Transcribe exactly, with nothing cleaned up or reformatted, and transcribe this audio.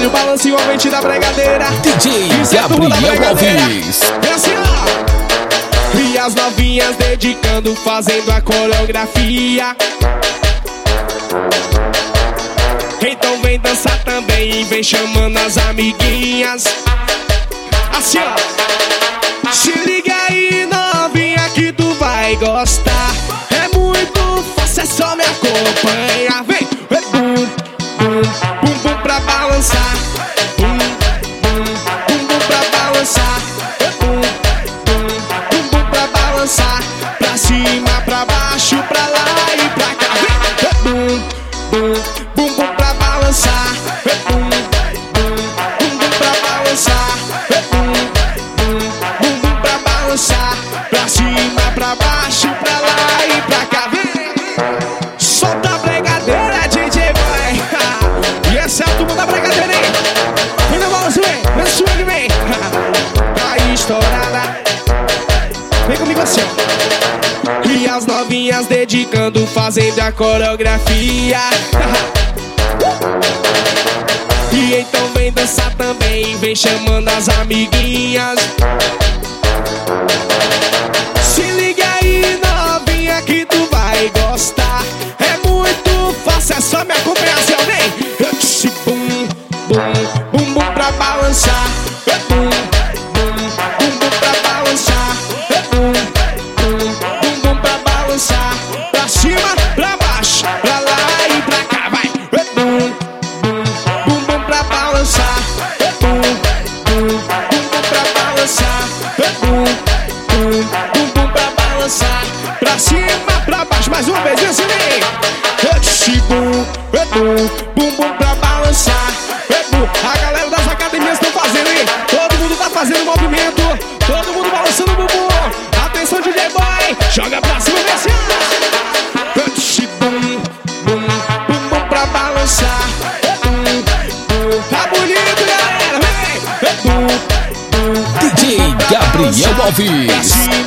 o balanço envolvente da bregadeira. D J Gabriel Alves. É assim, ó. E as novinhas dedicando, fazendo a coreografia. Então vem dançar também, vem chamando as amiguinhas. Assim, ó. Se liga aí, novinha, que tu vai gostar. É muito fácil, é só me acompanhar. Vem, bum, bum, bum, bum pra balançar. Bum, bum, bum, bum pra balançar. Bum, bum, bum, bum pra balançar. Pra cima, pra baixo, pra lá e pra cá. Vem, bum, bum, bum, bum pra balançar. Bum, bum, bum, bum pra balançar. Bum, bum, bum, bum pra balançar. Pra cima, pra baixo, pra lá e pra cá. Vem, solta a bregadeira, D J Boy. E esse é o turma da bregadeira, hein? Vem no balanço, vem, vem swing, vem. Aí estourada. Vem comigo assim, ó. E as novinhas dedicando, fazendo a coreografia. E então vem dançar também, vem chamando as amiguinhas. Se liga aí, novinha, que tu vai gostar. É muito fácil, é só me acompanhar, assim, ó, vem. Eu disse bum, bum, bum, bum pra balançar. Bum, bum, bum, bum pra balançar. Bum, bum, bum, bum pra balançar. Pra cima, pra baixo, pra lá e pra cá, vai. Bum, bum, bum, bum pra balançar. Bum, bum, bum, bum pra balançar. Bum, bum, bum, bum pra balançar. Pra cima, pra baixo, mais uma vez, assim, vem. Eu disse bum, bum, bum, bum pra balançar. Bum. A galera das academias estão fazendo, hein? Todo mundo tá fazendo movimento. Todo mundo balançando o bumbum. Atenção, D J Boy, joga pra cima, vem assim. Eu disse bum, bum, bum, bum pra balançar. Bum, bum. Tá bonito, galera, vem. Bum, bum, D J Gabriel pra Alves. cima,